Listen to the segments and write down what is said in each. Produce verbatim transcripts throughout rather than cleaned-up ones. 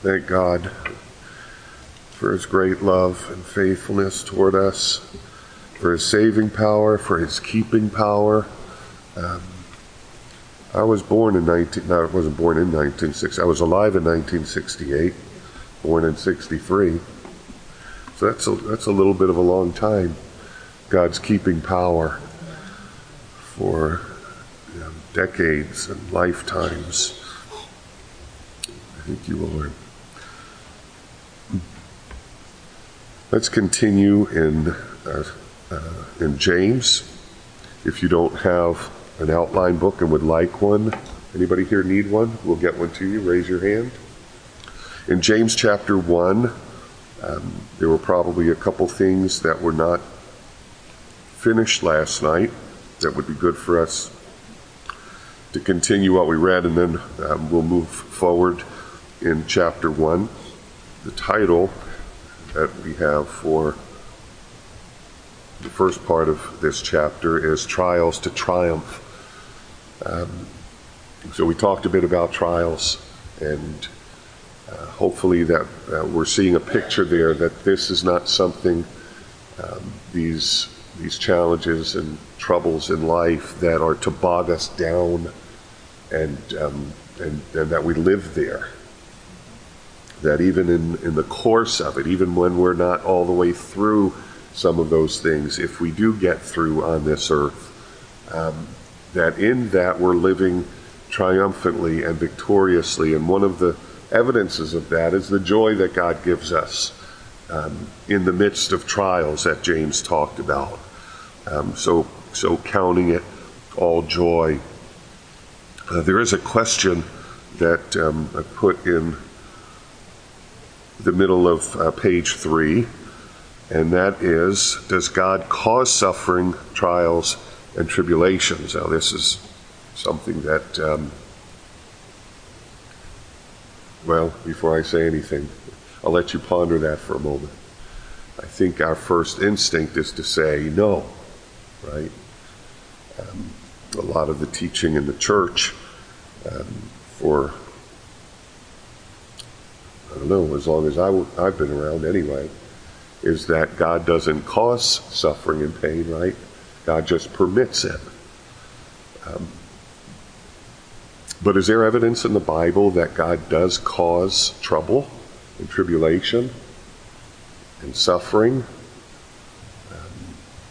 Thank God for his great love and faithfulness toward us, for his saving power, for his keeping power. Um, I was born in nineteen. No, I wasn't born in nineteen sixty. I was alive in nineteen sixty-eight, born in sixty-three. So that's a, that's a little bit of a long time. God's keeping power for you know, decades and lifetimes. Thank you, Lord. Let's continue in uh, uh, in James. If you don't have an outline book and would like one, anybody here need one? We'll get one to you. Raise your hand. In James chapter one, um, there were probably a couple things that were not finished last night that would be good for us to continue what we read, and then um, we'll move forward in chapter one. The title that we have for the first part of this chapter is Trials to Triumph. Um, so we talked a bit about trials, and uh, hopefully that uh, we're seeing a picture there that this is not something, um, these these challenges and troubles in life that are to bog us down, and um, and, and that we live there. That even in, in the course of it, even when we're not all the way through some of those things, if we do get through on this earth, um, that in that we're living triumphantly and victoriously. And one of the evidences of that is the joy that God gives us um, in the midst of trials that James talked about. Um, so, so counting it all joy. Uh, there is a question that um, I put in the middle of uh, page three, and that is, does God cause suffering, trials, and tribulations? Now, this is something that, um, well, before I say anything, I'll let you ponder that for a moment. I think our first instinct is to say no, right? Um, a lot of the teaching in the church um, for I don't know, as long as I w- I've been around anyway, is that God doesn't cause suffering and pain, right? God just permits it. Um, but is there evidence in the Bible that God does cause trouble and tribulation and suffering? Um,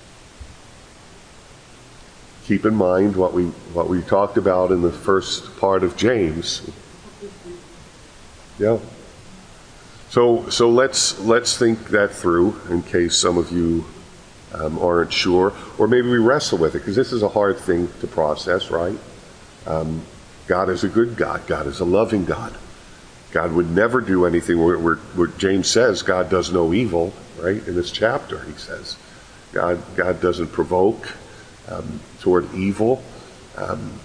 keep in mind what we what we talked about in the first part of James. Yeah. So, so let's let's think that through in case some of you um, aren't sure, or maybe we wrestle with it because this is a hard thing to process, right? Um, God is a good God. God is a loving God. God would never do anything where, where, where James says God does no evil, right? In this chapter, he says God God doesn't provoke um, toward evil. Um,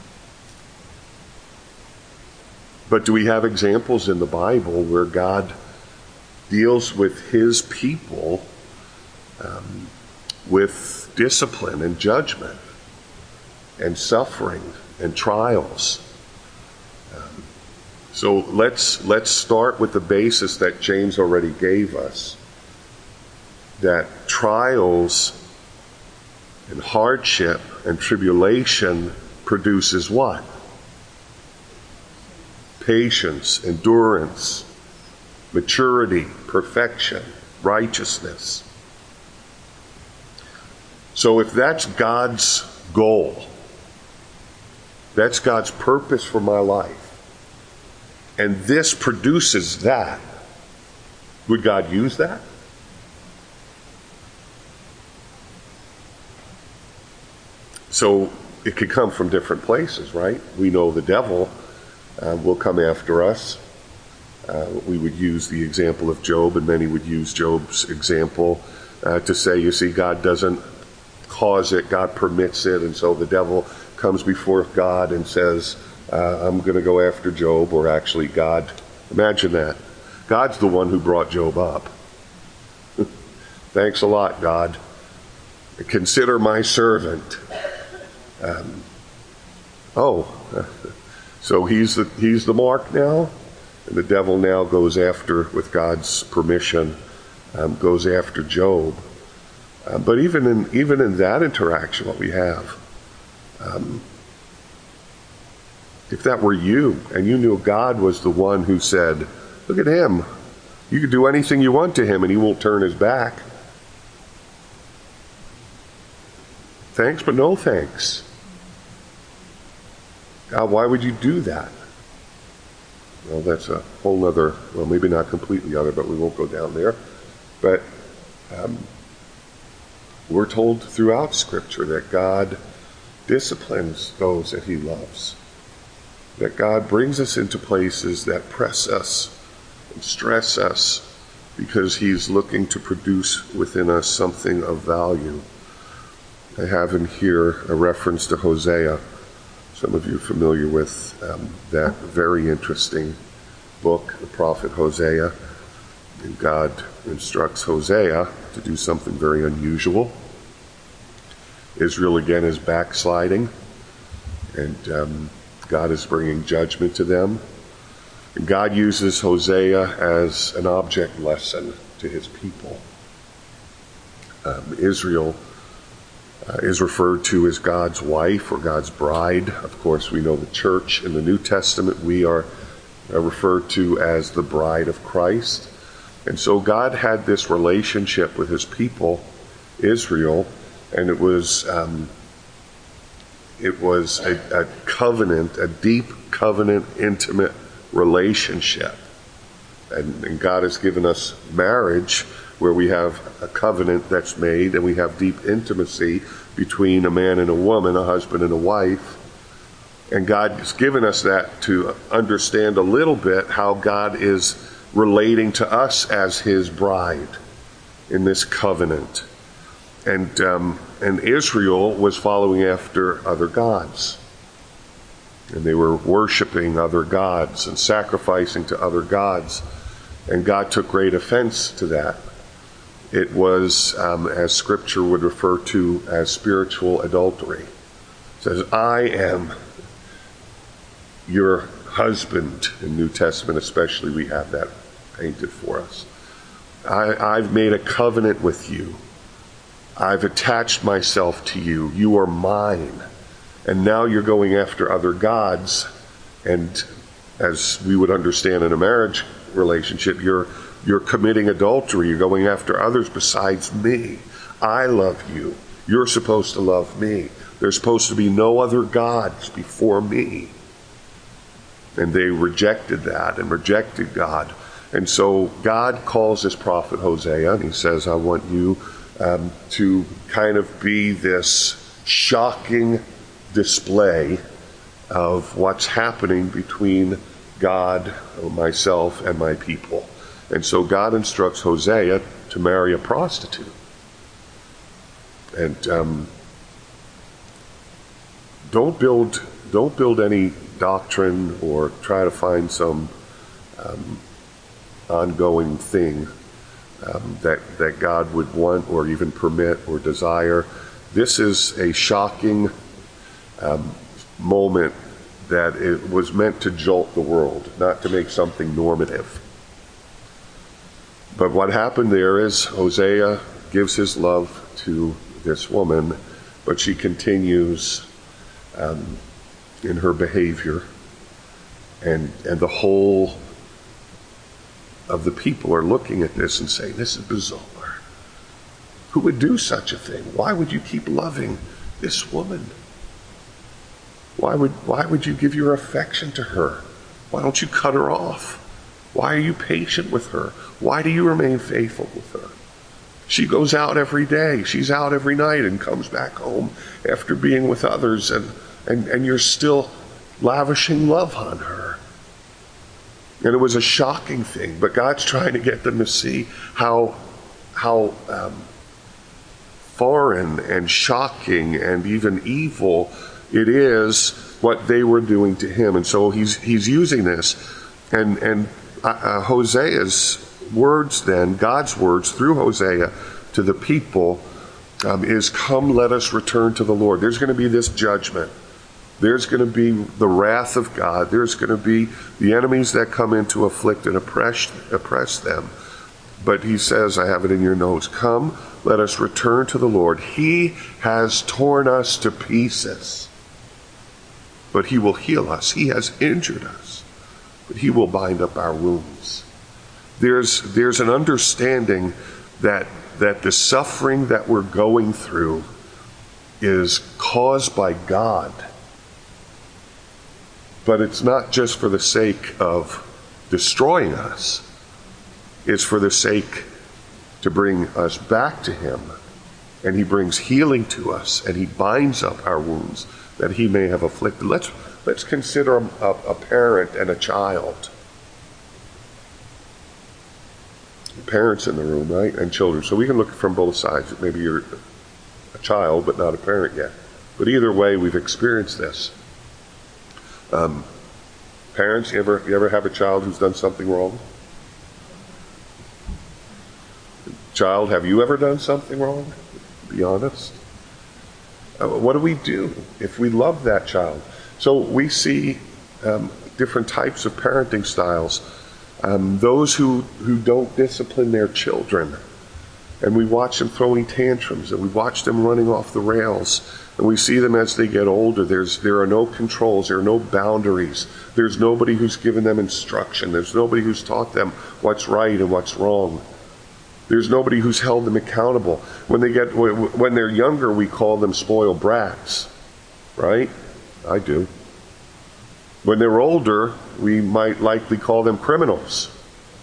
but do we have examples in the Bible where God deals with his people um, with discipline and judgment and suffering and trials? Um, so let's let's start with the basis that James already gave us, that trials and hardship and tribulation produces what? Patience, endurance, maturity, perfection, righteousness. So if that's God's goal, that's God's purpose for my life, and this produces that, would God use that? So it could come from different places, right? We know the devil uh, will come after us. Uh, we would use the example of Job, and many would use Job's example uh, to say, you see, God doesn't cause it, God permits it, and so the devil comes before God and says, uh, I'm going to go after Job, or actually God, imagine that. God's the one who brought Job up. Thanks a lot, God. Consider my servant. Um, oh, so he's the, he's the mark now? And the devil now goes after, with God's permission, um, goes after Job. Uh, but even in even in that interaction, what we have, um, if that were you, and you knew God was the one who said, look at him, you can do anything you want to him and he won't turn his back. Thanks, but no thanks. God, why would you do that? Well, that's a whole other, well, maybe not completely other, but we won't go down there. But um, we're told throughout Scripture that God disciplines those that he loves. That God brings us into places that press us and stress us because he's looking to produce within us something of value. I have in here a reference to Hosea. Some of you are familiar with um, that very interesting book, the prophet Hosea. And God instructs Hosea to do something very unusual. Israel again is backsliding, and um, God is bringing judgment to them. And God uses Hosea as an object lesson to his people. Um, Israel uh, is referred to as God's wife or God's bride. Of course, we know the church in the New Testament, we are uh, referred to as the bride of Christ. And so God had this relationship with his people, Israel, and it was um, it was a, a covenant, a deep covenant, intimate relationship. And, and God has given us marriage where we have a covenant that's made and we have deep intimacy between a man and a woman, a husband and a wife. And God has given us that to understand a little bit how God is relating to us as his bride in this covenant. And um, and Israel was following after other gods. And they were worshiping other gods and sacrificing to other gods. And God took great offense to that. It was, um, as Scripture would refer to, as spiritual adultery. It says, I am your husband. In New Testament especially, we have that painted for us. I, I've made a covenant with you. I've attached myself to you. You are mine. And now you're going after other gods. And as we would understand in a marriage relationship, you're you're committing adultery. You're going after others besides me. I love you. You're supposed to love me. There's supposed to be no other gods before me. And they rejected that and rejected God. And so God calls this prophet Hosea, and he says, I want you um, to kind of be this shocking display of what's happening between God, myself, and my people. And so God instructs Hosea to marry a prostitute. And um, don't build don't build any doctrine or try to find some um, ongoing thing um, that that God would want or even permit or desire. This is a shocking um, moment that it was meant to jolt the world, not to make something normative. But what happened there is Hosea gives his love to this woman, but she continues um, in her behavior, and and the whole of the people are looking at this and saying, this is bizarre. Who would do such a thing? Why would you keep loving this woman? Why would why would you give your affection to her? Why don't you cut her off? Why are you patient with her? Why do you remain faithful with her? She goes out every day. She's out every night and comes back home after being with others, and, and, and you're still lavishing love on her. And it was a shocking thing, but God's trying to get them to see how, how um, foreign and shocking and even evil it is what they were doing to him. And so he's he's using this. And, and uh, Hosea's words then, God's words through Hosea to the people um, is, come, let us return to the Lord. There's going to be this judgment. There's going to be the wrath of God. There's going to be the enemies that come in to afflict and oppress, oppress them. But he says, I have it in your notes, come, let us return to the Lord. He has torn us to pieces, but he will heal us. He has injured us, but he will bind up our wounds. There's, there's an understanding that, that the suffering that we're going through is caused by God. But it's not just for the sake of destroying us. It's for the sake to bring us back to him. And he brings healing to us, and he binds up our wounds that he may have afflicted. Let's, let's consider a, a parent and a child. Parents in the room, right? And children. So we can look from both sides. Maybe you're a child, but not a parent yet. But either way, we've experienced this. Um, parents, you ever, you ever have a child who's done something wrong? Child, have you ever done something wrong? Be honest. Uh, what do we do if we love that child? So we see um, different types of parenting styles. Um, those who, who don't discipline their children, and we watch them throwing tantrums, and we watch them running off the rails, and we see them as they get older. There's, there are no controls, there are no boundaries. There's nobody who's given them instruction. There's nobody who's taught them what's right and what's wrong. There's nobody who's held them accountable. When they get, when they're younger, we call them spoiled brats, right? I do. When they're older, we might likely call them criminals.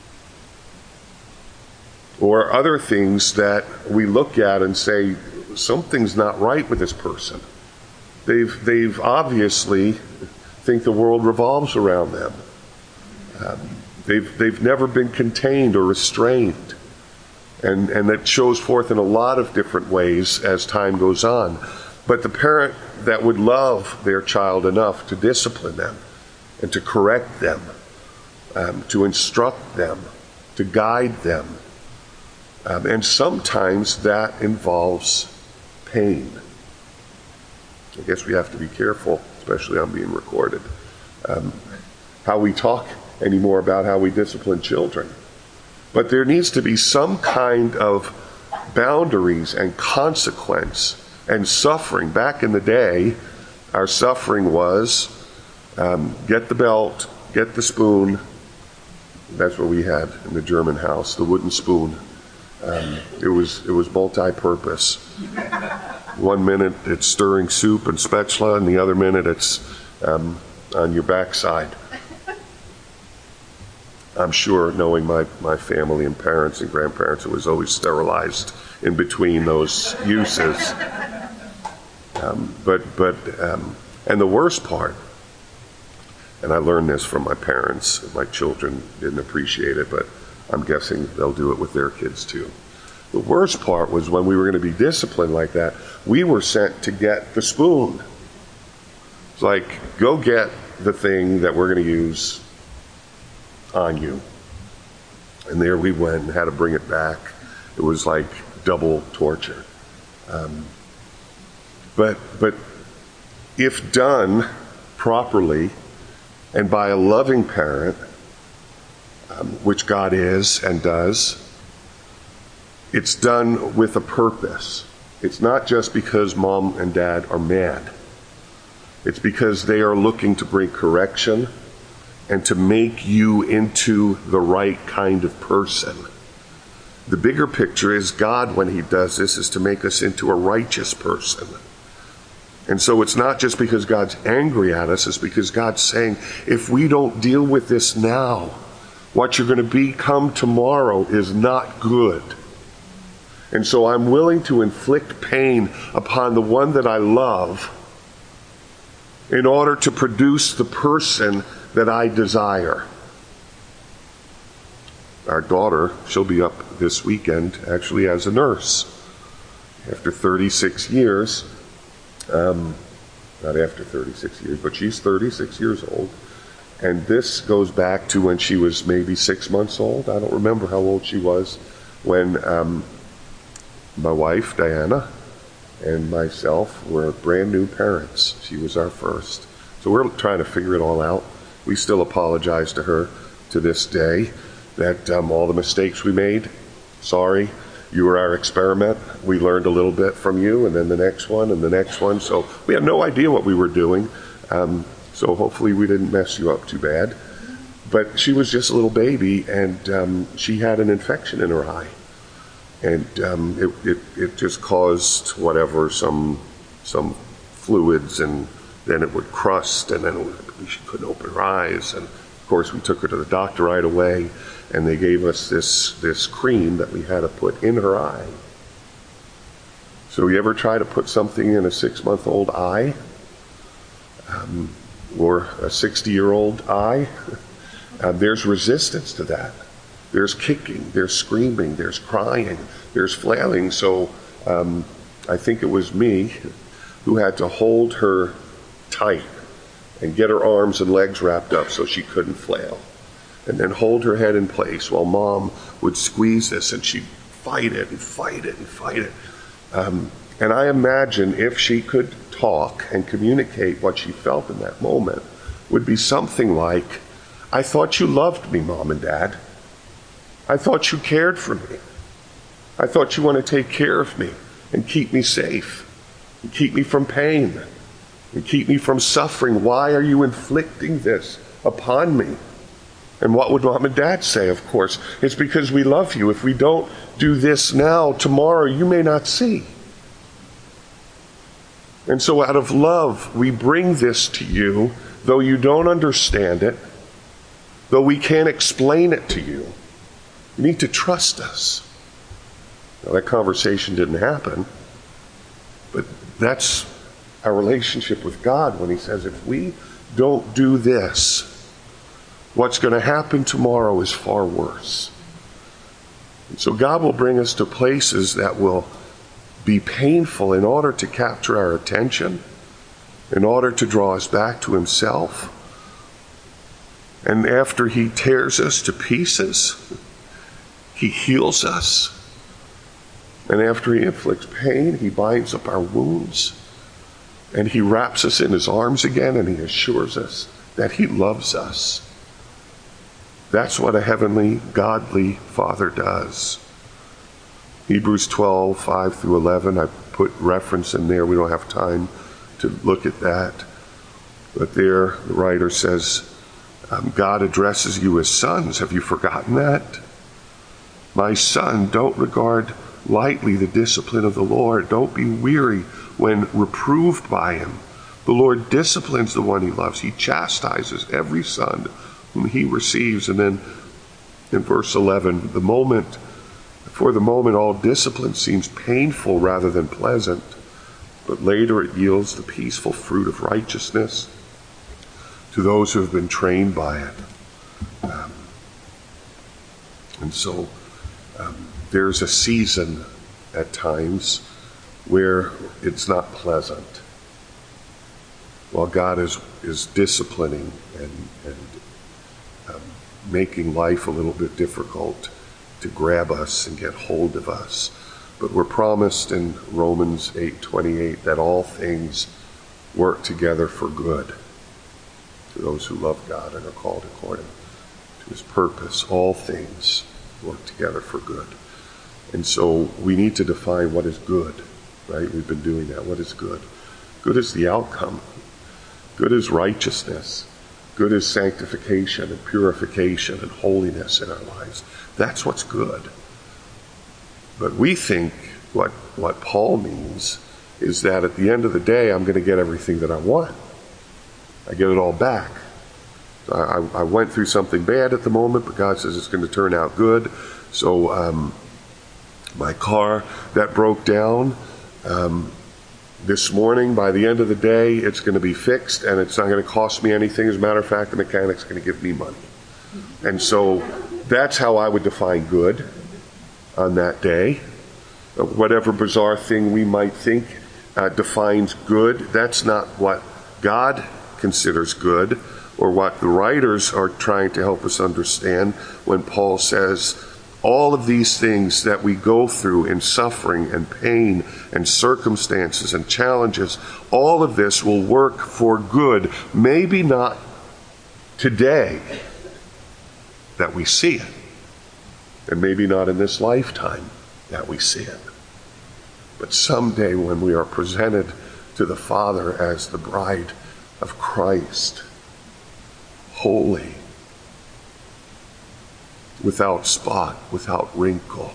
Or other things that we look at and say, something's not right with this person. They've, they've obviously think the world revolves around them. Um, they've, they've never been contained or restrained. And, and that shows forth in a lot of different ways as time goes on. But the parent that would love their child enough to discipline them and to correct them, um, to instruct them, to guide them. Um, and sometimes that involves pain. I guess we have to be careful, especially on being recorded, um, how we talk anymore about how we discipline children. But there needs to be some kind of boundaries and consequence and suffering. Back in the day, our suffering was um, get the belt, get the spoon. That's what we had in the German house, the wooden spoon. Um, it was it was multi-purpose. One minute it's stirring soup and spatula, and the other minute it's um, on your backside. I'm sure, knowing my, my family and parents and grandparents, it was always sterilized in between those uses. Um, but, but um, and the worst part, and I learned this from my parents, my children didn't appreciate it, but I'm guessing they'll do it with their kids too. The worst part was when we were going to be disciplined like that, we were sent to get the spoon. It's like, go get the thing that we're going to use on you. And there we went and had to bring it back. It was like double torture. Um, but but if done properly and by a loving parent, um, which God is and does, it's done with a purpose. It's not just because mom and dad are mad. It's because they are looking to bring correction and to make you into the right kind of person. The bigger picture is God, when he does this, is to make us into a righteous person. And so it's not just because God's angry at us, it's because God's saying, if we don't deal with this now, what you're going to become tomorrow is not good. And so I'm willing to inflict pain upon the one that I love in order to produce the person that I desire. Our daughter, she'll be up this weekend actually as a nurse. After thirty-six years, um, not after thirty-six years, but she's thirty-six years old. And this goes back to when she was maybe six months old. I don't remember how old she was when um, my wife, Diana, and myself were brand new parents. She was our first. So we're trying to figure it all out. We still apologize to her to this day that um, all the mistakes we made, sorry. You were our experiment. We learned a little bit from you, and then the next one, and the next one. So we had no idea what we were doing. Um, so hopefully we didn't mess you up too bad. But she was just a little baby, and um, she had an infection in her eye. And um, it, it, it just caused whatever, some some fluids, and then it would crust, and then it would, she couldn't open her eyes. And of course we took her to the doctor right away, and they gave us this, this cream that we had to put in her eye. So you ever try to put something in a six-month-old eye? Um, or a sixty-year-old eye? Uh, there's resistance to that. There's kicking, there's screaming, there's crying, there's flailing. So um, I think it was me who had to hold her tight and get her arms and legs wrapped up so she couldn't flail. And then hold her head in place while Mom would squeeze this, and she'd fight it and fight it and fight it. Um, and I imagine if she could talk and communicate what she felt in that moment, would be something like, I thought you loved me, Mom and Dad. I thought you cared for me. I thought you want to take care of me and keep me safe, and keep me from pain, and keep me from suffering. Why are you inflicting this upon me? And what would Mom and Dad say, of course? It's because we love you. If we don't do this now, tomorrow you may not see. And so out of love, we bring this to you, though you don't understand it, though we can't explain it to you. You need to trust us. Now, that conversation didn't happen, but that's our relationship with God when he says, if we don't do this, what's going to happen tomorrow is far worse. And so God will bring us to places that will be painful in order to capture our attention, in order to draw us back to himself. And after he tears us to pieces, he heals us. And after he inflicts pain, he binds up our wounds. And he wraps us in his arms again, and he assures us that he loves us. That's what a heavenly, godly Father does. Hebrews twelve, five through eleven, I put reference in there. We don't have time to look at that. But there, the writer says, um, God addresses you as sons. Have you forgotten that? My son, don't regard lightly the discipline of the Lord. Don't be weary when reproved by him. The Lord disciplines the one he loves. He chastises every son whom he receives. And then in verse eleven, the moment, for the moment, all discipline seems painful rather than pleasant, but later it yields the peaceful fruit of righteousness to those who have been trained by it. Um, and so um, there's a season at times where it's not pleasant, while God is, is disciplining and, and um, making life a little bit difficult to grab us and get hold of us. But we're promised in Romans eight twenty-eight that all things work together for good to those who love God and are called according to his purpose. All things work together for good. And so we need to define what is good, right? We've been doing that. What is good? Good is the outcome. Good is righteousness. Good is sanctification and purification and holiness in our lives. That's what's good. But we think what, what Paul means is that at the end of the day, I'm going to get everything that I want. I get it all back. I, I went through something bad at the moment, but God says it's going to turn out good. So um, my car that broke down um, this morning, by the end of the day, it's going to be fixed, and it's not going to cost me anything. As a matter of fact, the mechanic's going to give me money. And so that's how I would define good on that day. Whatever bizarre thing we might think uh, defines good, that's not what God considers good, or what the writers are trying to help us understand when Paul says All of these things that we go through in suffering and pain and circumstances and challenges, all of this will work for good. Maybe not today that we see it, and maybe not in this lifetime that we see it. But someday when we are presented to the Father as the bride of Christ, holy, without spot, without wrinkle,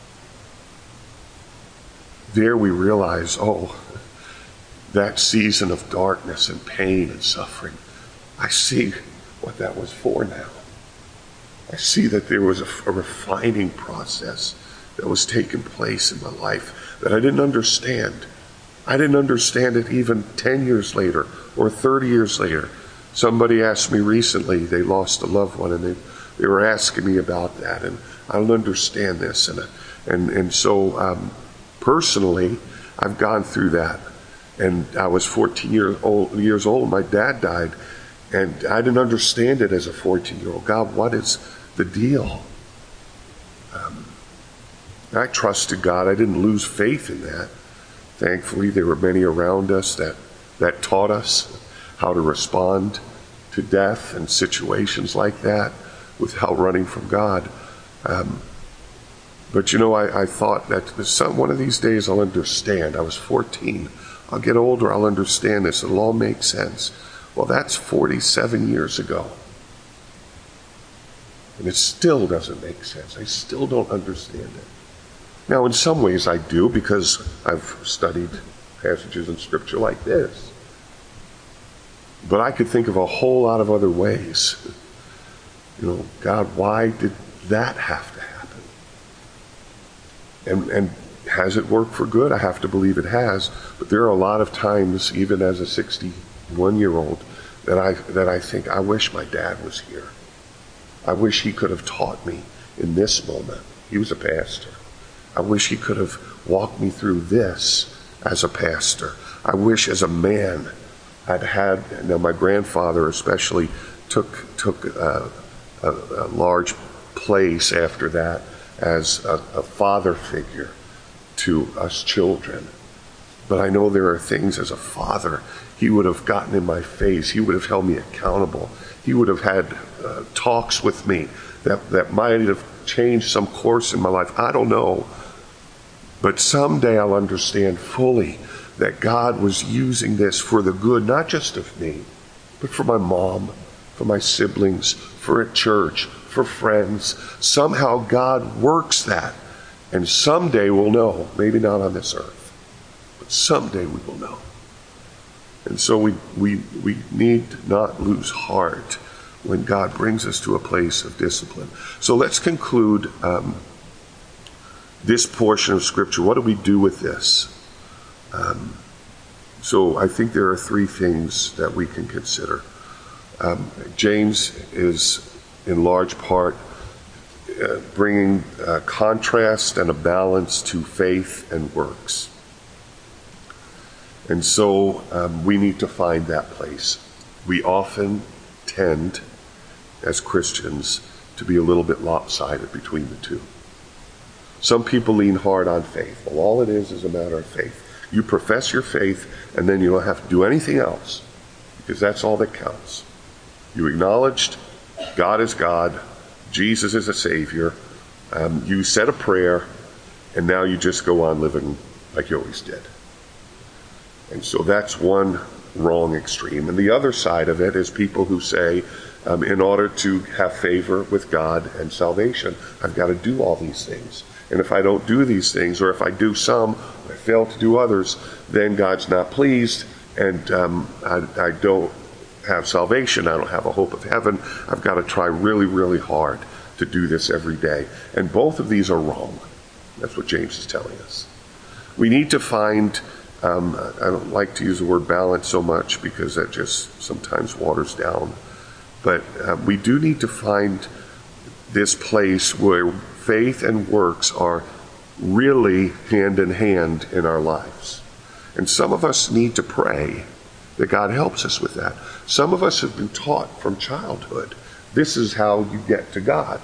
there we realize, oh, that season of darkness and pain and suffering, I see what that was for now. I see that there was a, a refining process that was taking place in my life that I didn't understand. I didn't understand it even ten years later or thirty years later. Somebody asked me recently, they lost a loved one, and they, they were asking me about that, and I don't understand this. And and, and so um, personally, I've gone through that. And I was fourteen years old, years old. My dad died, and I didn't understand it as a fourteen-year-old. God, what is the deal? Um, I trusted God. I didn't lose faith in that. Thankfully, there were many around us that, that taught us how to respond to death and situations like that without running from God. Um, but, you know, I, I thought that some, one of these days I'll understand. I was fourteen. I'll get older, I'll understand this. It'll all make sense. Well, that's forty-seven years ago. And it still doesn't make sense. I still don't understand it. Now, in some ways I do, because I've studied passages in Scripture like this. But I could think of a whole lot of other ways. You know, God, why did that have to happen? And, and has it worked for good? I have to believe it has. But there are a lot of times, even as a sixty-one-year-old, that I, that I think, I wish my dad was here. I wish he could have taught me in this moment. He was a pastor. I wish he could have walked me through this as a pastor. I wish as a man I'd had, now my grandfather especially took took a, a, a large place after that as a, a father figure to us children. But I know there are things as a father, he would have gotten in my face. He would have held me accountable. He would have had uh, talks with me that, that might have changed some course in my life. I don't know. But someday I'll understand fully that God was using this for the good, not just of me, but for my mom, for my siblings, for a church, for friends. Somehow God works that. And someday we'll know, maybe not on this earth, but someday we will know. And so we, we, we need not lose heart when God brings us to a place of discipline. So let's conclude um, this portion of Scripture. What do we do with this? Um, so I think there are three things that we can consider. Um, James is in large part uh, bringing a contrast and a balance to faith and works. And so um, we need to find that place. We often tend, as Christians, to be a little bit lopsided between the two. Some people lean hard on faith. Well, all it is is a matter of faith. You profess your faith, and then you don't have to do anything else, because that's all that counts. You acknowledged God is God, Jesus is a Savior, um, you said a prayer, and now you just go on living like you always did. And so that's one wrong extreme. And the other side of it is people who say, um, in order to have favor with God and salvation, I've got to do all these things. And if I don't do these things, or if I do some, I fail to do others, then God's not pleased, and um, I, I don't have salvation. I don't have a hope of heaven. I've got to try really, really hard to do this every day. And both of these are wrong. That's what James is telling us. We need to find, um, I don't like to use the word balance so much because that just sometimes waters down. But uh, we do need to find this place where faith and works are really hand in hand in our lives. And some of us need to pray that God helps us with that. Some of us have been taught from childhood, this is how you get to God.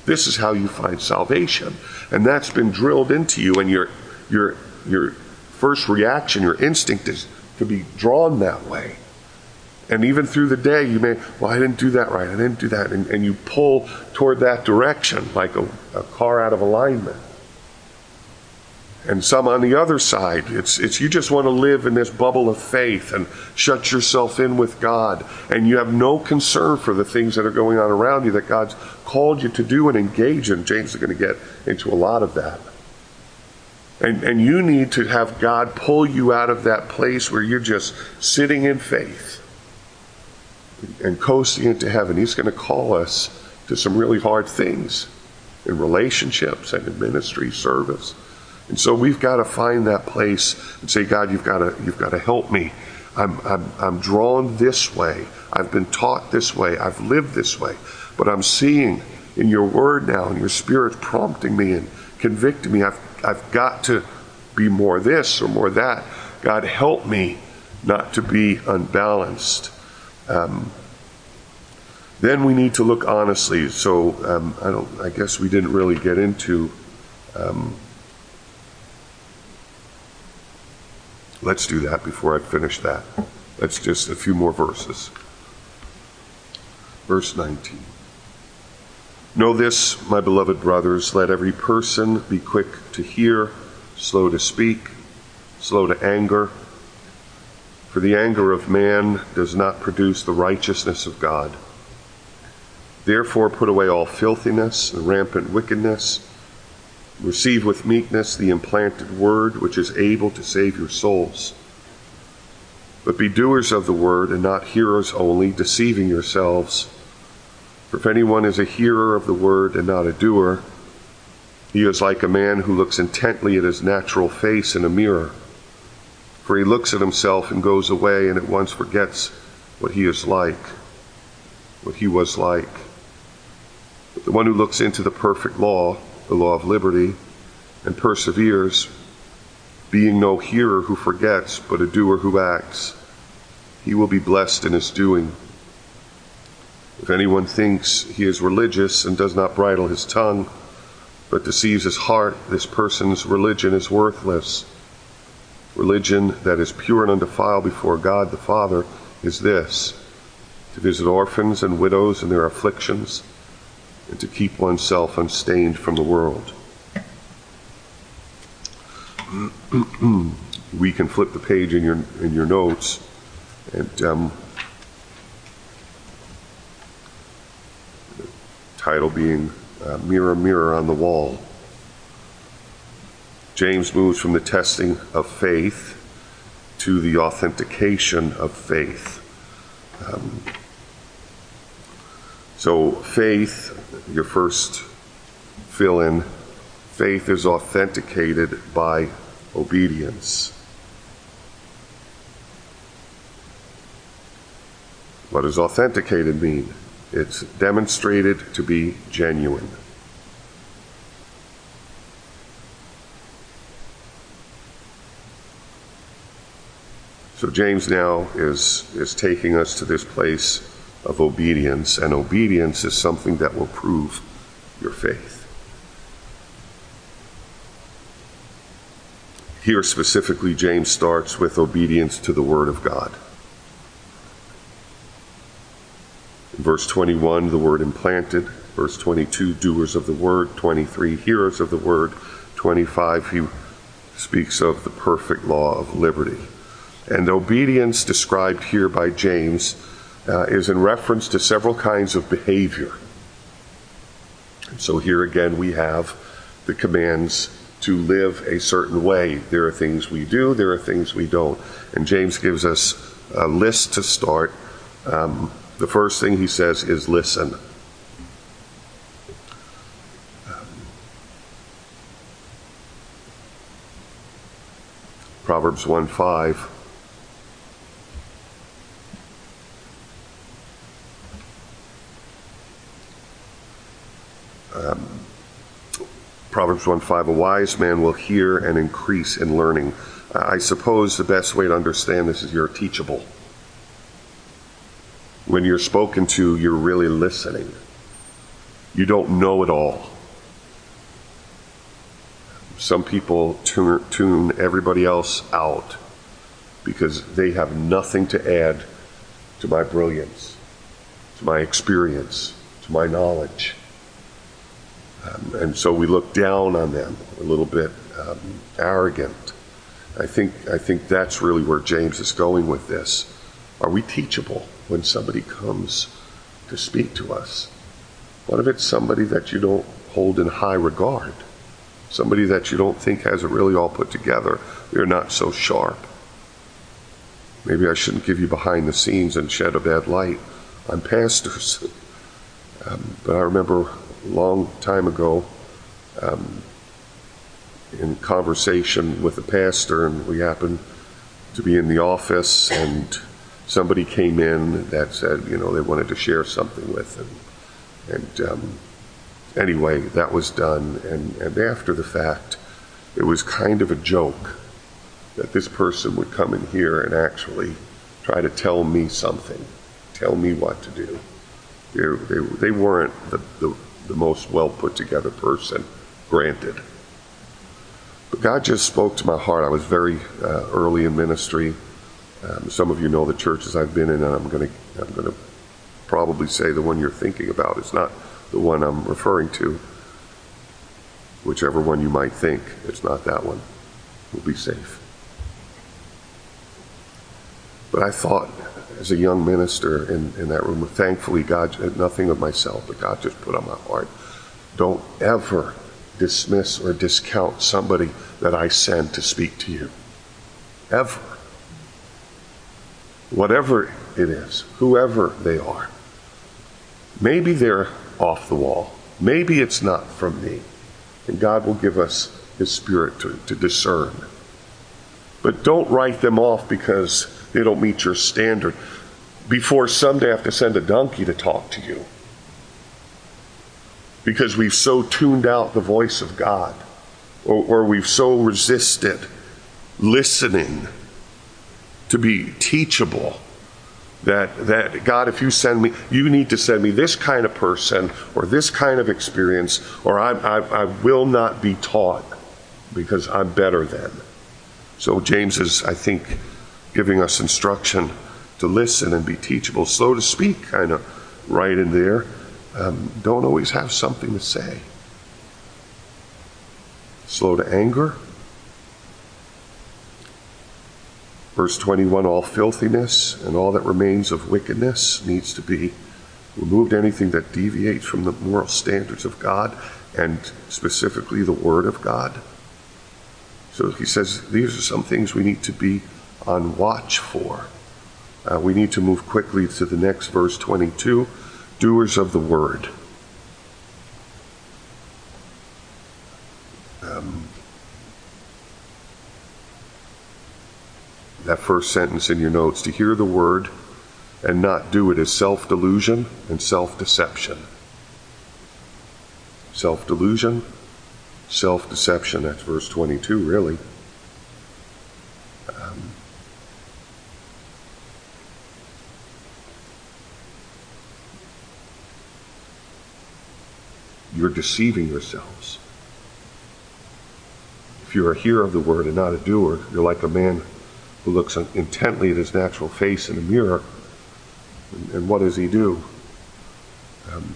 This is how you find salvation. And that's been drilled into you, and your your your first reaction, your instinct is to be drawn that way. And even through the day, you may, well, I didn't do that right, I didn't do that. And, and you pull toward that direction like a, a car out of alignment. And some on the other side, it's it's you just want to live in this bubble of faith and shut yourself in with God. And you have no concern for the things that are going on around you that God's called you to do and engage in. James is going to get into a lot of that. And, and you need to have God pull you out of that place where you're just sitting in faith and coasting into heaven. He's going to call us to some really hard things in relationships and in ministry, service. And so we've got to find that place and say, God, you've got to you've got to help me. I'm I'm I'm drawn this way. I've been taught this way. I've lived this way. But I'm seeing in your word now, and your Spirit prompting me and convicting me. I've I've got to be more this or more that. God, help me not to be unbalanced. Um, then we need to look honestly. So um, I don't. I guess we didn't really get into. Um, Let's do that before I finish that. Let's just a few more verses. Verse nineteen. Know this, my beloved brothers, let every person be quick to hear, slow to speak, slow to anger. For the anger of man does not produce the righteousness of God. Therefore put away all filthiness and rampant wickedness. Receive with meekness the implanted word, which is able to save your souls. But be doers of the word, and not hearers only, deceiving yourselves. For if anyone is a hearer of the word and not a doer, he is like a man who looks intently at his natural face in a mirror. For he looks at himself and goes away, and at once forgets what he is like, what he was like. But the one who looks into the perfect law, the law of liberty, and perseveres, being no hearer who forgets, but a doer who acts, he will be blessed in his doing. If anyone thinks he is religious and does not bridle his tongue, but deceives his heart, this person's religion is worthless. Religion that is pure and undefiled before God the Father is this: to visit orphans and widows in their afflictions, and to keep oneself unstained from the world. We can flip the page in your in your notes, and um, the title being uh, Mirror, Mirror on the Wall. James moves from the testing of faith to the authentication of faith. Um, so faith, your first fill in, faith is authenticated by obedience. What does authenticated mean? It's demonstrated to be genuine. So James now is, is taking us to this place of obedience, and obedience is something that will prove your faith. Here specifically, James starts with obedience to the Word of God. In verse twenty-one, the word implanted. Verse twenty-two, doers of the Word. twenty-three, hearers of the Word. twenty-five, he speaks of the perfect law of liberty. And obedience described here by James uh, is in reference to several kinds of behavior. And so here again we have the commands to live a certain way. There are things we do, there are things we don't. And James gives us a list to start. Um, the first thing he says is listen. Um, Proverbs one five. Um, Proverbs one five, a wise man will hear and increase in learning. Uh, I suppose the best way to understand this is you're teachable. When you're spoken to, you're really listening. You don't know it all. Some people tune, tune everybody else out because they have nothing to add to my brilliance, to my experience, to my knowledge. Um, and so we look down on them, a little bit um, arrogant. I think, I think that's really where James is going with this. Are we teachable when somebody comes to speak to us? What if it's somebody that you don't hold in high regard? Somebody that you don't think has it really all put together. They're not so sharp. Maybe I shouldn't give you behind the scenes and shed a bad light on pastors. Um, but I remember a long time ago um, in conversation with a pastor, and we happened to be in the office, and somebody came in that said, you know, they wanted to share something with him. And um, anyway, that was done. And, and after the fact, it was kind of a joke that this person would come in here and actually try to tell me something, tell me what to do. They, they, they weren't the, the, the most well put together person, granted. But God just spoke to my heart. I was very uh, early in ministry. Um, some of you know the churches I've been in, and I'm going to I'm going to probably say the one you're thinking about is not the one I'm referring to. Whichever one you might think, it's not that one. We'll be safe. But I thought, as a young minister in, in that room, thankfully God, nothing of myself, but God just put on my heart, don't ever dismiss or discount somebody that I send to speak to you. Ever. Whatever it is, whoever they are. Maybe they're off the wall. Maybe it's not from me. And God will give us His Spirit to, to discern. But don't write them off because they don't meet your standard before someday I have to send a donkey to talk to you. Because we've so tuned out the voice of God, or, or we've so resisted listening to be teachable, that, that God, if you send me, you need to send me this kind of person or this kind of experience, or I, I, I will not be taught because I'm better than. So James is, I think, giving us instruction to listen and be teachable, slow to speak, kind of right in there. Um, don't always have something to say. Slow to anger. Verse twenty-one, all filthiness and all that remains of wickedness needs to be removed. Anything that deviates from the moral standards of God, and specifically the Word of God. So he says these are some things we need to be on watch for. Uh, we need to move quickly to the next verse, twenty-two. Doers of the word. Um, that first sentence in your notes, to hear the word and not do it, is self-delusion and self-deception. Self-delusion, self-deception. That's verse twenty-two, really. Um, You're deceiving yourselves. If you're a hearer of the word and not a doer, you're like a man who looks intently at his natural face in a mirror. And, and what does he do? Um,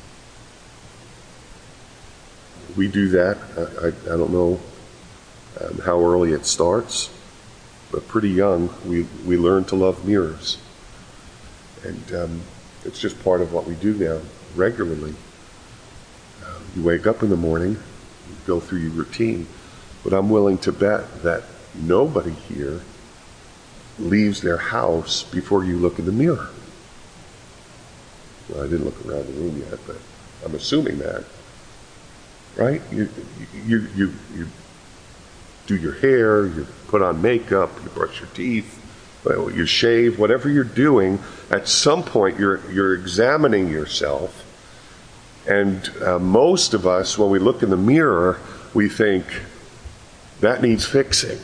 we do that. I, I, I don't know um, how early it starts, but pretty young we, we learn to love mirrors. And um, it's just part of what we do now regularly. You wake up in the morning, you go through your routine, but I'm willing to bet that nobody here leaves their house before you look in the mirror. Well, I didn't look around the room yet, but I'm assuming that, right? You, you, you, you do your hair, you put on makeup, you brush your teeth, you shave, whatever you're doing, at some point you're, you're examining yourself. And uh, most of us, when we look in the mirror, we think, that needs fixing.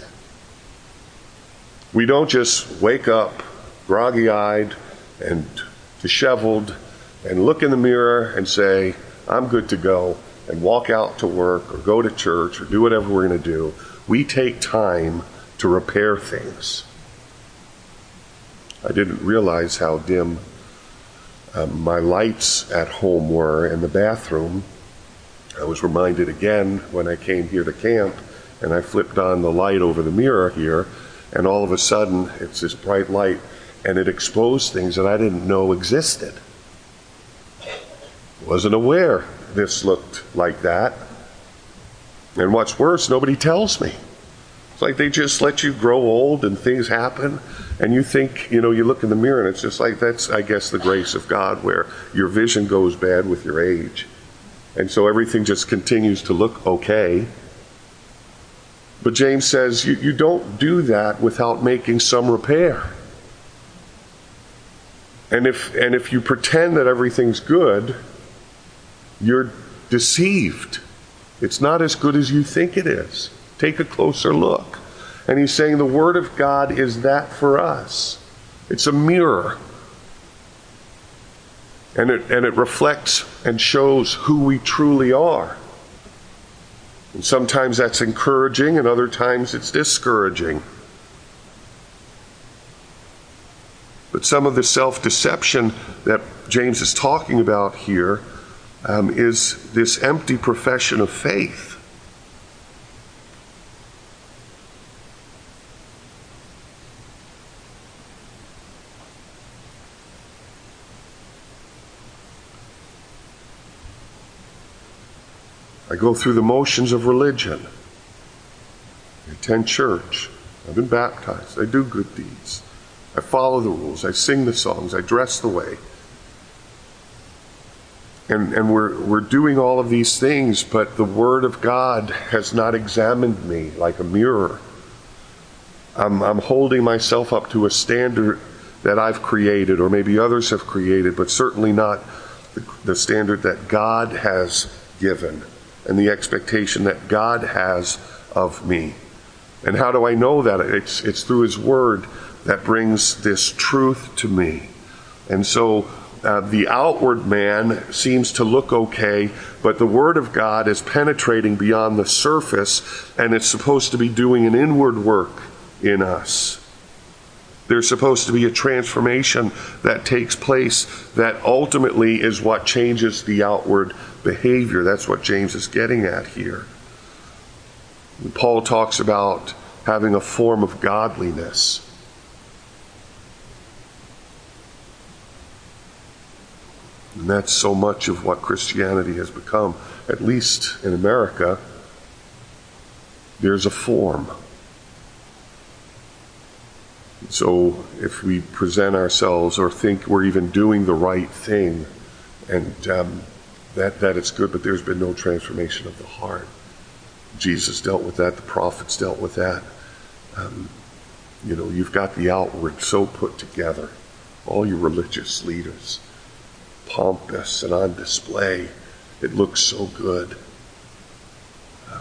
We don't just wake up groggy-eyed and disheveled and look in the mirror and say, I'm good to go, and walk out to work or go to church or do whatever we're going to do. We take time to repair things. I didn't realize how dim um, my lights at home were in the bathroom. I was reminded again when I came here to camp, and I flipped on the light over the mirror here, and all of a sudden it's this bright light, and it exposed things that I didn't know existed. Wasn't aware this looked like that. And what's worse, nobody tells me. It's like they just let you grow old and things happen, and you think, you know, you look in the mirror and it's just like, that's, I guess, the grace of God, where your vision goes bad with your age. And so everything just continues to look okay. But James says you, you don't do that without making some repair. And if and if you pretend that everything's good, you're deceived. It's not as good as you think it is. Take a closer look. And he's saying the Word of God is that for us. It's a mirror. And it, and it reflects and shows who we truly are. And sometimes that's encouraging, and other times it's discouraging. But some of the self-deception that James is talking about here um, is this empty profession of faith. I go through the motions of religion. I attend church. I've been baptized. I do good deeds. I follow the rules. I sing the songs. I dress the way. And and we're we're doing all of these things, but the Word of God has not examined me like a mirror. I'm I'm holding myself up to a standard that I've created, or maybe others have created, but certainly not the, the standard that God has given, and the expectation that God has of me. And how do I know that? It's it's through His Word that brings this truth to me. And so uh, the outward man seems to look okay, but the Word of God is penetrating beyond the surface, and it's supposed to be doing an inward work in us. There's supposed to be a transformation that takes place that ultimately is what changes the outward behavior. That's what James is getting at here. Paul talks about having a form of godliness. And that's so much of what Christianity has become. At least in America, there's a form. So if we present ourselves or think we're even doing the right thing, and um, that, that it's good, but there's been no transformation of the heart. Jesus dealt with that. The prophets dealt with that. Um, you know, you've got the outward so put together. All your religious leaders, pompous and on display. It looks so good. Um,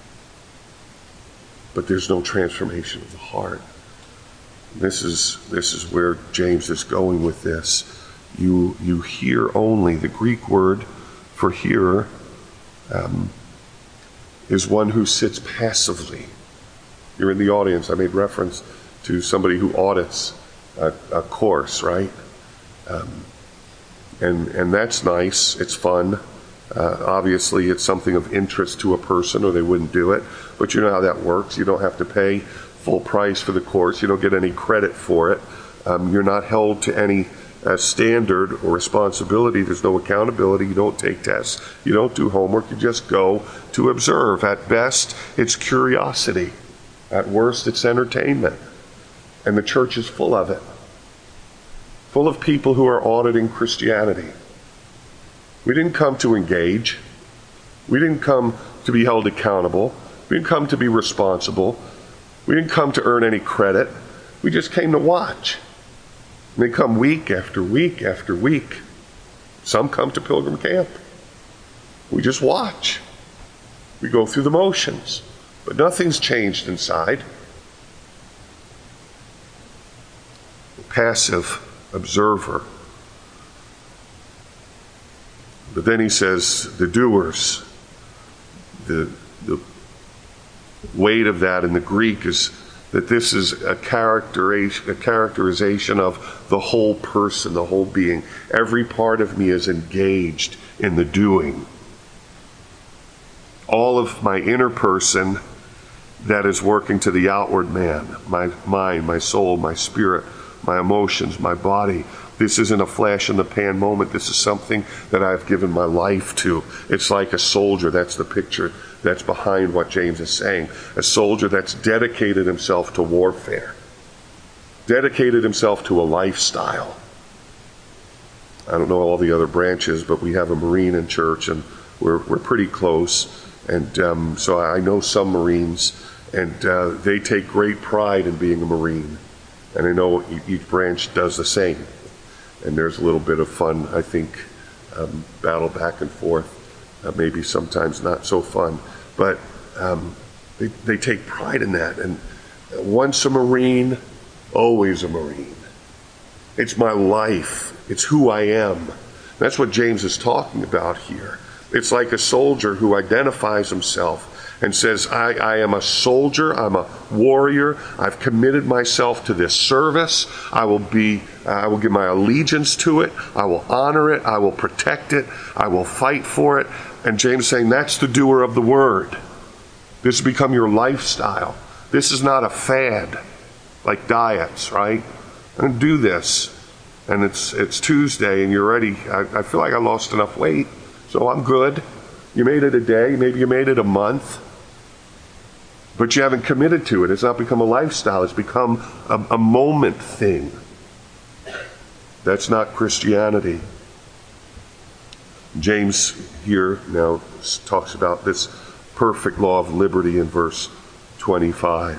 but there's no transformation of the heart. This is this is where James is going with this. You you hear only. The Greek word for hear um, is one who sits passively. You're in the audience. I made reference to somebody who audits a, a course, right? Um, and and that's nice. It's fun. Uh, obviously, it's something of interest to a person, or they wouldn't do it. But you know how that works. You don't have to pay full price for the course. You don't get any credit for it. Um, you're not held to any uh, standard or responsibility. There's no accountability. You don't take tests. You don't do homework. You just go to observe. At best, it's curiosity. At worst, it's entertainment. And the church is full of it. Full of people who are auditing Christianity. We didn't come to engage. We didn't come to be held accountable. We didn't come to be responsible. We didn't come to earn any credit. We just came to watch. And they come week after week after week. Some come to Pilgrim Camp. We just watch. We go through the motions. But nothing's changed inside. A passive observer. But then he says, the doers, the, the weight of that in the Greek is that this is a characterization, a characterization of the whole person, the whole being. Every part of me is engaged in the doing. All of my inner person that is working to the outward man, my mind, my soul, my spirit, my emotions, my body. This isn't a flash in the pan moment. This is something that I've given my life to. It's like a soldier. That's the picture that's behind what James is saying. A soldier that's dedicated himself to warfare, dedicated himself to a lifestyle. I don't know all the other branches, but we have a Marine in church, and we're we're pretty close. And um, so I know some Marines, and uh, they take great pride in being a Marine. And I know each branch does the same. And there's a little bit of fun, I think, um, battle back and forth, uh, maybe sometimes not so fun. But um, they, they take pride in that. And once a Marine, always a Marine. It's my life. It's who I am. That's what James is talking about here. It's like a soldier who identifies himself and says, I, I am a soldier, I'm a warrior, I've committed myself to this service, I will be, uh, I will give my allegiance to it, I will honor it, I will protect it, I will fight for it. And James is saying that's the doer of the word. This has become your lifestyle. This is not a fad like diets, right? I'm going to do this. And it's it's Tuesday and you're ready. I, I feel like I lost enough weight, so I'm good. You made it a day, maybe you made it a month. But you haven't committed to it. It's not become a lifestyle. It's become a, a moment thing. That's not Christianity. James here now talks about this perfect law of liberty in verse twenty-five.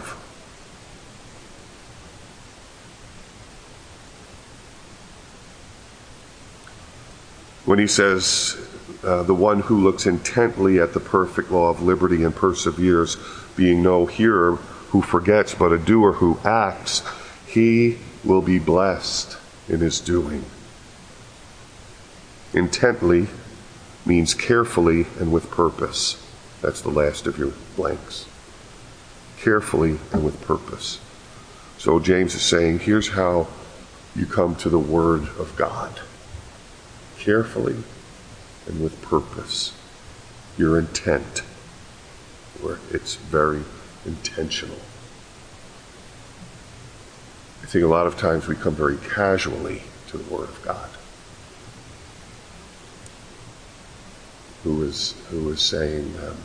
When he says, uh, the one who looks intently at the perfect law of liberty and perseveres, being no hearer who forgets, but a doer who acts, he will be blessed in his doing. Intently means carefully and with purpose. That's the last of your blanks. Carefully and with purpose. So James is saying, here's how you come to the Word of God. Carefully and with purpose. Your intent, where it's very intentional. I think a lot of times we come very casually to the Word of God. Who is who is saying, um,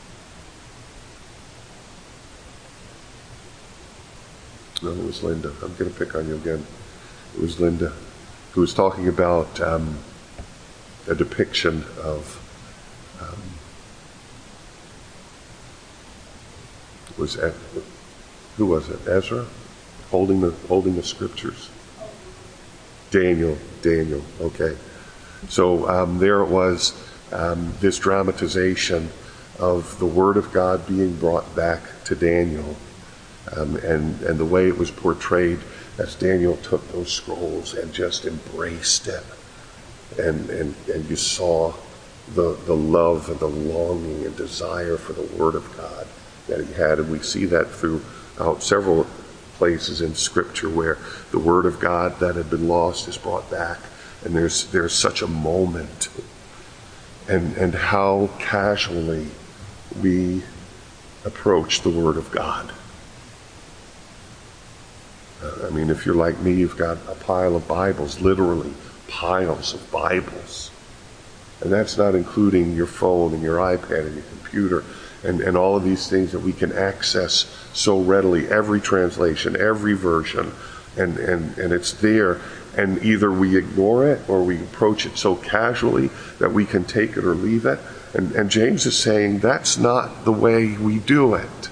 no, it was Linda. I'm going to pick on you again. It was Linda who was talking about um, a depiction of um, was it, who was it? Ezra holding the holding the scriptures. Daniel, Daniel. Okay, so um, there it was. Um, this dramatization of the Word of God being brought back to Daniel, um, and and the way it was portrayed as Daniel took those scrolls and just embraced it, and and and you saw the the love and the longing and desire for the Word of God that he had, and we see that throughout several places in Scripture where the Word of God that had been lost is brought back, and there's there's such a moment. And and how casually we approach the Word of God. Uh, I mean, if you're like me, you've got a pile of Bibles, literally piles of Bibles. And that's not including your phone and your iPad and your computer and, and all of these things that we can access so readily, every translation, every version, and, and, and it's there. And either we ignore it or we approach it so casually that we can take it or leave it. And, and James is saying that's not the way we do it.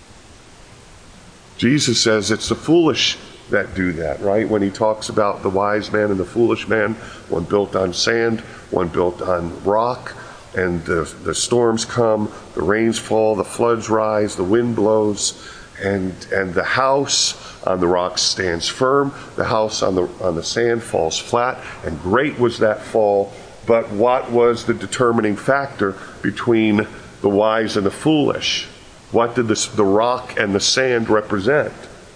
Jesus says it's the foolish that do that, right? When he talks about the wise man and the foolish man, one built on sand, one built on rock, and the, the storms come, the rains fall, the floods rise, the wind blows, and and the house on the rock stands firm, the house on the on the sand falls flat, and great was that fall But what was the determining factor between the wise and the foolish? What did this, the rock and the sand represent?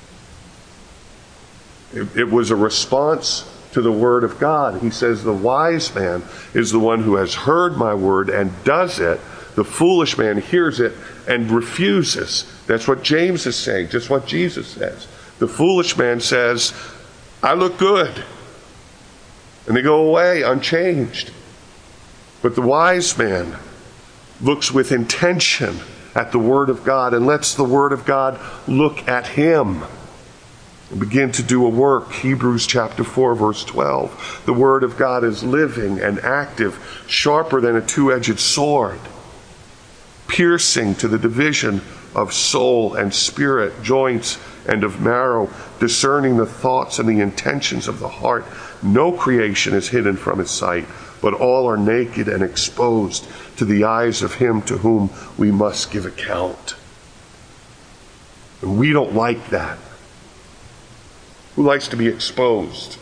It, it was a response to the word of God. He says the wise man is the one who has heard my word and does it. The foolish man hears it and refuses. That's what James is saying, just what Jesus says. The foolish man says, I look good. And they go away unchanged. But the wise man looks with intention at the word of God and lets the word of God look at him and begin to do a work. Hebrews chapter four, verse twelve. The word of God is living and active, sharper than a two-edged sword, piercing to the division of soul and spirit, joints and of marrow, discerning the thoughts and the intentions of the heart. No creation is hidden from his sight, but all are naked and exposed to the eyes of him to whom we must give account. And we don't like that. Who likes to be exposed?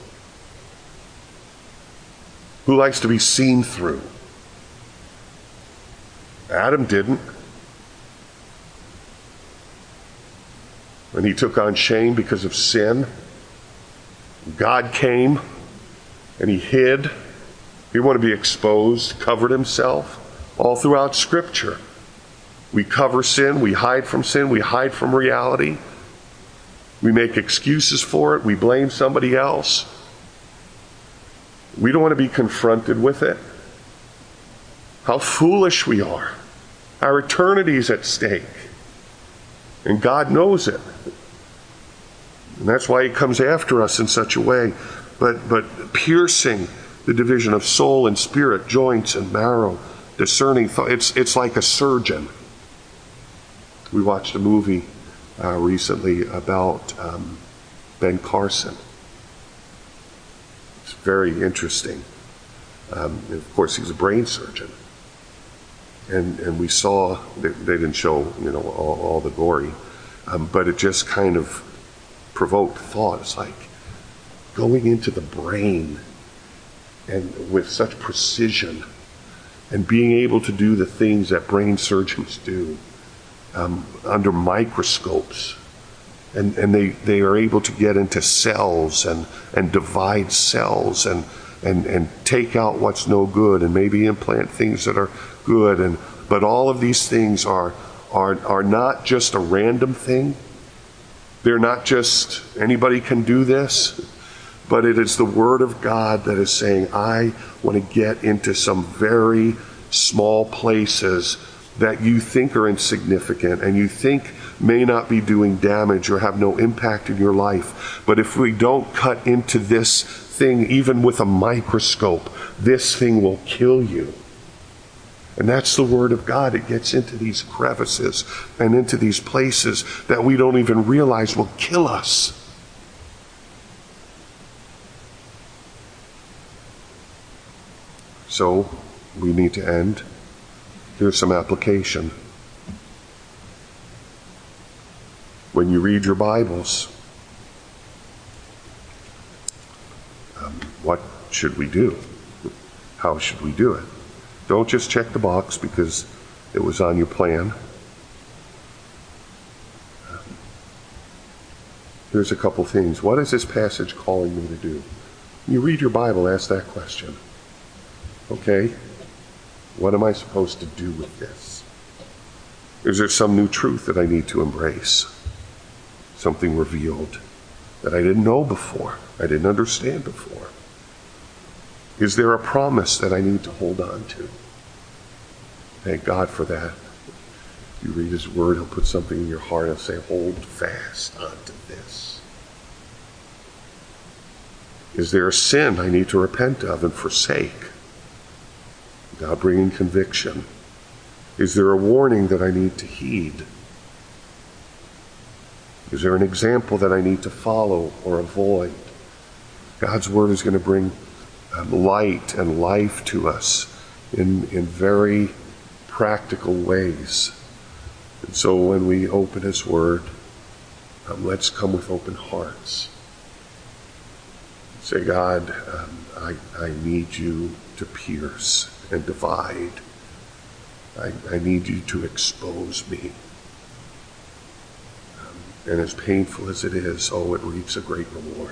Who likes to be seen through? Adam didn't. When he took on shame because of sin, God came and he hid. He didn't want to be exposed, covered himself. All throughout Scripture, we cover sin, we hide from sin, we hide from reality. We make excuses for it, we blame somebody else. We don't want to be confronted with it. How foolish we are. Our eternity is at stake. And God knows it. And that's why he comes after us in such a way. But, but piercing the division of soul and spirit, joints and marrow, discerning thought. It's, it's like a surgeon. We watched a movie uh, recently about um, Ben Carson. It's very interesting. Um, of course, he's a brain surgeon. And and we saw, they, they didn't show, you know, all, all the gory, um, but it just kind of provoked thought. It's like going into the brain and with such precision and being able to do the things that brain surgeons do um, under microscopes. And, and they, they are able to get into cells and, and divide cells and, and, and take out what's no good and maybe implant things that are good. And but all of these things are, are, are not just a random thing. They're not just anybody can do this. But it is the Word of God that is saying, I want to get into some very small places that you think are insignificant and you think may not be doing damage or have no impact in your life. But if we don't cut into this thing, even with a microscope, this thing will kill you. And that's the Word of God. It gets into these crevices and into these places that we don't even realize will kill us. So, we need to end. Here's some application. When you read your Bibles, um, what should we do? How should we do it? Don't just check the box because it was on your plan. Um, here's a couple things. What is this passage calling me to do? When you read your Bible, ask that question. Okay, what am I supposed to do with this? Is there some new truth that I need to embrace? Something revealed that I didn't know before, I didn't understand before? Is there a promise that I need to hold on to? Thank God for that. If you read His Word, He'll put something in your heart and say, hold fast onto this. Is there a sin I need to repent of and forsake? God bringing conviction. Is there a warning that I need to heed? Is there an example that I need to follow or avoid? God's Word is going to bring um, light and life to us in, in very practical ways. And so when we open His Word, um, let's come with open hearts. Say, God, um, I, I need you to pierce and divide. I, I need you to expose me. Um, and as painful as it is, oh, it reaps a great reward.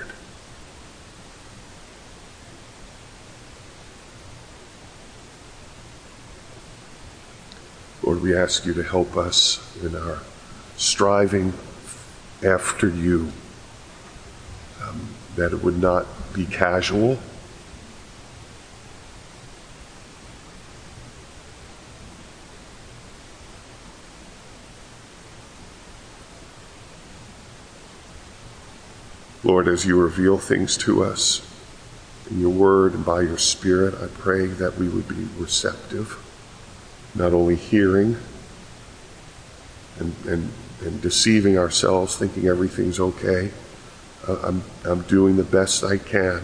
Lord, we ask you to help us in our striving after you, um, that it would not be casual. Lord, as you reveal things to us in your word and by your Spirit, I pray that we would be receptive, not only hearing and, and, and deceiving ourselves, thinking everything's okay. Uh, I'm, I'm doing the best I can.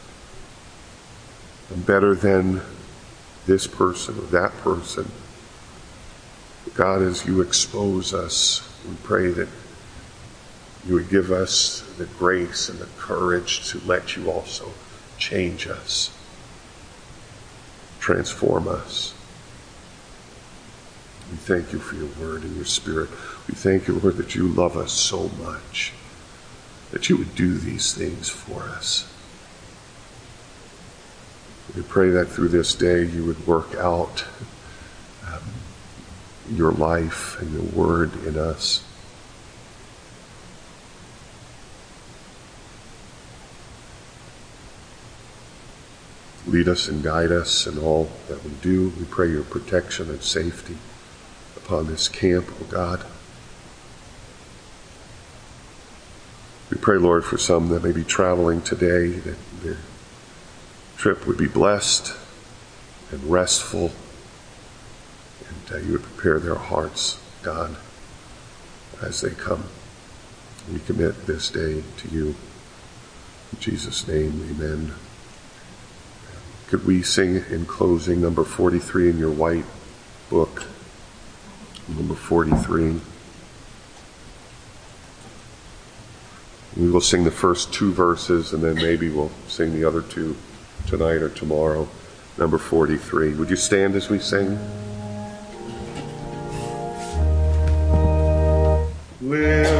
I'm better than this person or that person. God, as you expose us, we pray that you would give us the grace and the courage to let you also change us, transform us. We thank you for your word and your Spirit. We thank you, Lord, that you love us so much, that you would do these things for us. We pray that through this day you would work out um, your life and your word in us. Lead us and guide us in all that we do. We pray your protection and safety upon this camp, O God. We pray, Lord, for some that may be traveling today, that their trip would be blessed and restful, and uh, you would prepare their hearts, God, as they come. We commit this day to you. In Jesus' name, amen. Could we sing in closing number forty-three in your white book? Number forty-three. We will sing the first two verses, and then maybe we'll sing the other two tonight or tomorrow. Number forty-three. Would you stand as we sing? Well,